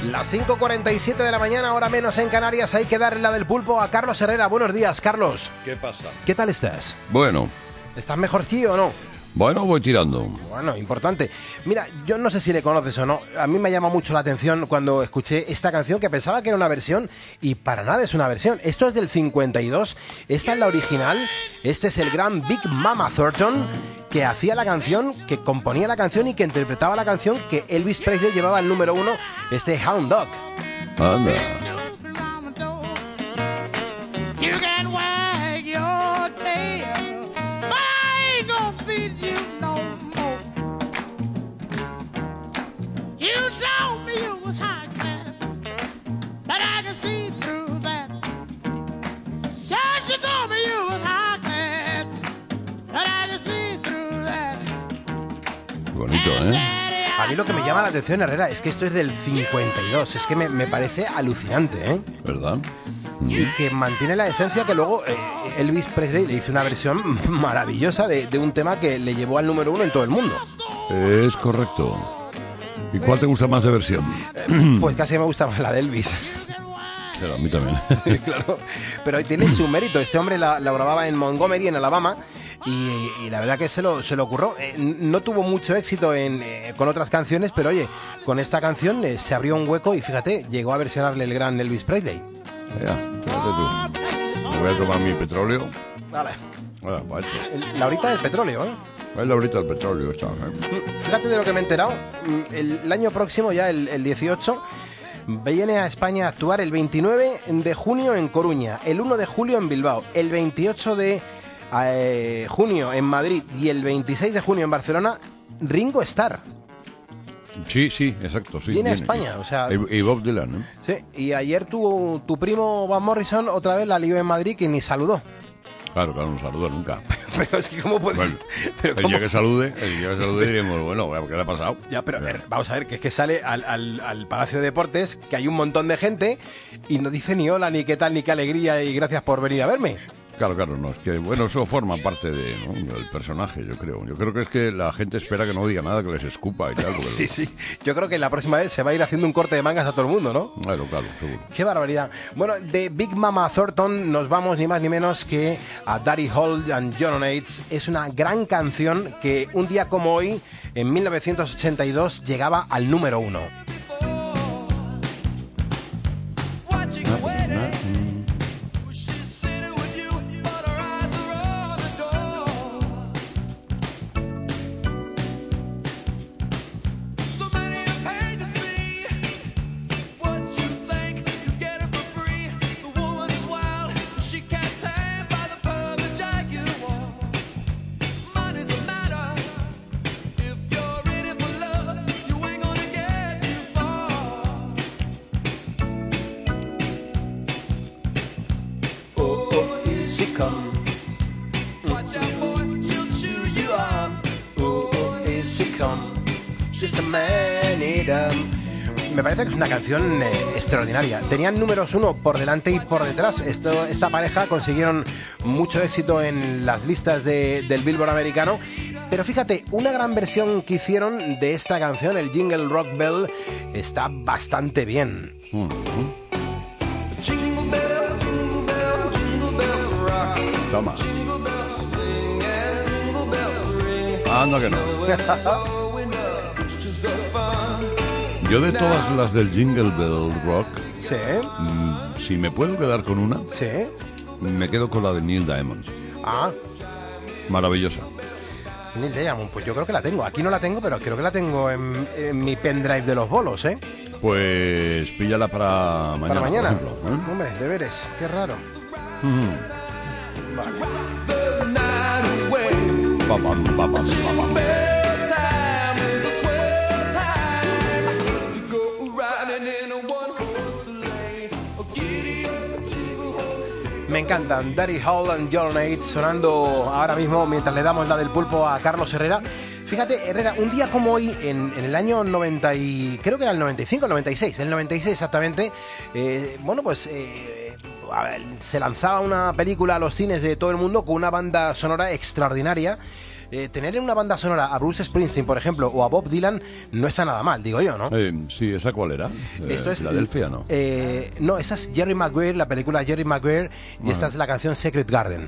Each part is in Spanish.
Las 5:47 de la mañana, hora menos en Canarias. Hay que darle la del pulpo a Carlos Herrera. Buenos días, Carlos. ¿Qué pasa? ¿Qué tal estás? Bueno. ¿Estás mejor sí o no? Bueno, voy tirando. Bueno, importante. Mira, yo no sé si le conoces o no. A mí me llama mucho la atención cuando escuché esta canción, que pensaba que era una versión y para nada es una versión. Esto es del 52. Esta es la original. Este es el gran Big Mama Thornton, que hacía la canción, que componía la canción y que interpretaba la canción que Elvis Presley llevaba al número 1, este Hound Dog. Anda. Bonito, ¿eh? A mí lo que me llama la atención, Herrera, es que esto es del 52. Es que me parece alucinante, ¿eh? ¿Verdad? Y que mantiene la esencia que luego Elvis Presley le hizo una versión maravillosa de un tema que le llevó al número 1 en todo el mundo. Es correcto. ¿Y cuál te gusta más de versión? Pues casi me gusta más la de Elvis. Claro, a mí también. Sí, claro. Pero tiene su mérito. Este hombre la grababa en Montgomery, en Alabama. Y la verdad que se lo ocurrió. No tuvo mucho éxito con otras canciones, pero oye, con esta canción se abrió un hueco y fíjate, llegó a versionarle el gran Elvis Presley. Ya, fíjate tú. Me voy a tomar mi petróleo. Dale. Vale. La horita del petróleo, ¿eh? Es la horita del petróleo esta, ¿eh? Fíjate de lo que me he enterado. El año próximo, ya el 18, viene a España a actuar el 29 de junio en Coruña, el 1 de julio en Bilbao, el 28 de junio en Madrid y el 26 de junio en Barcelona, Ringo Starr. Sí, exacto. Sí, viene a España, o sea... Y Bob Dylan, ¿no? Sí, y ayer tu primo Van Morrison otra vez la lió en Madrid, que ni saludó. Claro, no saludo nunca. Pero es que ¿cómo puedes...? Bueno, pero el día que salude diremos, bueno, ¿qué le ha pasado? Ya, pero vamos a ver, que es que sale al Palacio de Deportes, que hay un montón de gente, y no dice ni hola, ni qué tal, ni qué alegría, y gracias por venir a verme. Claro, no, es que, bueno, eso forma parte del personaje, yo creo. Yo creo que es que la gente espera que no diga nada, que les escupa y tal. Porque... Sí, yo creo que la próxima vez se va a ir haciendo un corte de mangas a todo el mundo, ¿no? Claro, seguro. Qué barbaridad. Bueno, de Big Mama Thornton nos vamos ni más ni menos que a Daddy Hall and John Oates. Es una gran canción que un día como hoy, en 1982, llegaba al número 1. Me parece que es una canción extraordinaria. Tenían números 1 por delante y por detrás. Esta pareja consiguieron mucho éxito en las listas del Billboard americano. Pero fíjate, una gran versión que hicieron de esta canción, el Jingle Rock Bell, está bastante bien. Toma. Anda que no. Yo de todas las del Jingle Bell Rock, sí. Si me puedo quedar con una, sí, me quedo con la de Neil Diamond. Maravillosa. Neil Diamond, pues yo creo que la tengo. Aquí no la tengo, pero creo que la tengo en mi pendrive de los bolos, ¿eh? Pues píllala para mañana. Para mañana. Por ejemplo, ¿eh? Hombre, deberes, qué raro. Me encantan Daddy Hall and John Oates sonando ahora mismo mientras le damos la del pulpo a Carlos Herrera. Fíjate, Herrera, un día como hoy, en el año 90 y... creo que era el 95, el 96 exactamente, se lanzaba una película a los cines de todo el mundo con una banda sonora extraordinaria tener en una banda sonora a Bruce Springsteen, por ejemplo, o a Bob Dylan, no está nada mal, digo yo, ¿no? Sí, ¿esa cuál era? Esto es Filadelfia, ¿no? No, esa es Jerry Maguire, la película Jerry Maguire, y esta es la canción Secret Garden.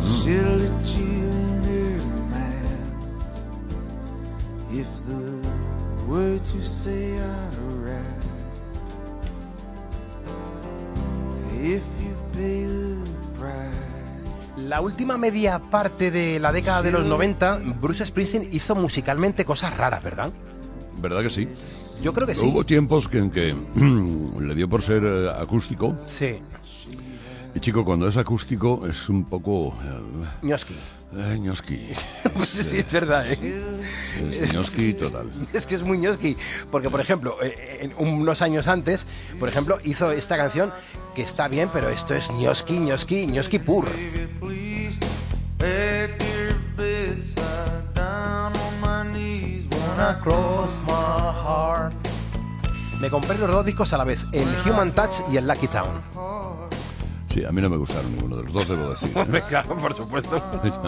La última media parte de la década de los 90, Bruce Springsteen hizo musicalmente cosas raras, ¿verdad? ¿Verdad que sí? Yo creo que sí. Hubo tiempos en que le dio por ser acústico. Sí. Y chico, cuando es acústico es un poco... Ñoski. Ñoski. Sí, es verdad, ¿eh? Es ñoski total. Es que es muy ñoski. Porque, por ejemplo, unos años antes, por ejemplo, hizo esta canción que está bien, pero esto es ñoski, ñoski, ñoski pur. Me compré los dos discos a la vez, el Human Touch y el Lucky Town. Sí, a mí no me gustaron ninguno de los dos, debo decir. Claro, por supuesto.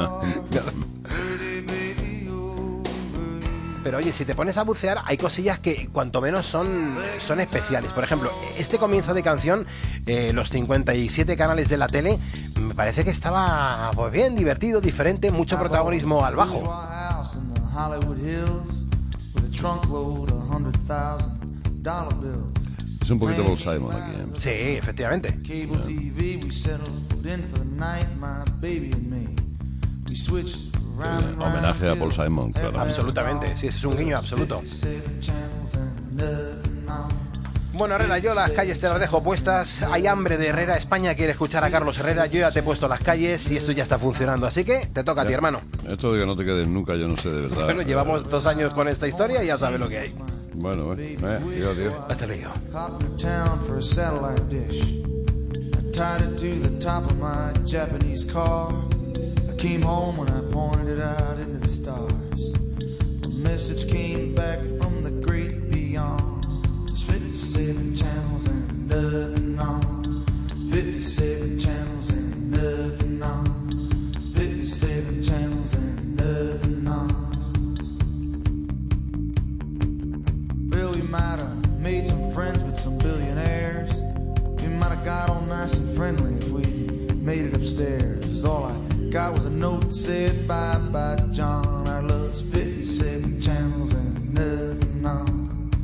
Pero oye, si te pones a bucear, hay cosillas que cuanto menos son especiales. Por ejemplo, este comienzo de canción, los 57 canales de la tele, me parece que estaba pues bien, divertido, diferente, mucho protagonismo al bajo. Es un poquito Paul Simon aquí, ¿eh? Sí, efectivamente. Homenaje a Paul Simon, claro. Absolutamente, sí, es un guiño absoluto. Bueno, Herrera, yo las calles te las dejo puestas. Hay hambre de Herrera. España quiere escuchar a Carlos Herrera. Yo ya te he puesto las calles y esto ya está funcionando. Así que te toca a ti, hermano. Esto de que no te quedes nunca, yo no sé, de verdad. Bueno, llevamos 2 años con esta historia y ya sabes lo que hay. Bueno, tío. Hasta luego. There's 57 channels and nothing on. 57 channels and nothing on. 57 channels and nothing on. Well, we might have made some friends with some billionaires. We might have got all nice and friendly if we made it upstairs. All I got was a note that said bye bye John. Our love's 57 channels and nothing on.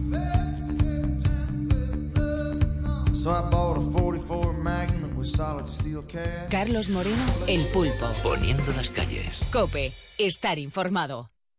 So I bought a 44 Magnum with solid steel cash. Carlos Moreno, El Pulpo. Poniendo las calles. COPE. Estar informado.